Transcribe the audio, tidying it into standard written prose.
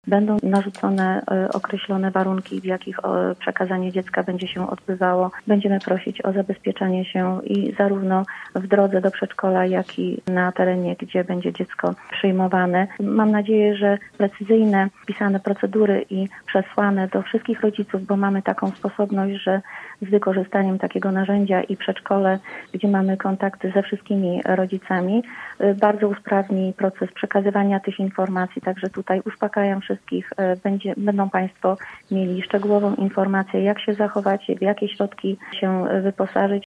Będą narzucone określone warunki, w jakich przekazanie dziecka będzie się odbywało. Będziemy prosić o zabezpieczenie się i zarówno w drodze do przedszkola, jak i na terenie, gdzie będzie dziecko przyjmowane. Mam nadzieję, że precyzyjne, wpisane procedury i przesłane do wszystkich rodziców, bo mamy taką sposobność, że z wykorzystaniem takiego narzędzia i przedszkole, gdzie mamy kontakty ze wszystkimi rodzicami, bardzo usprawni proces przekazywania tych informacji. Także tutaj uspokajam wszystkich. Będą Państwo mieli szczegółową informację, jak się zachować, w jakie środki się wyposażyć.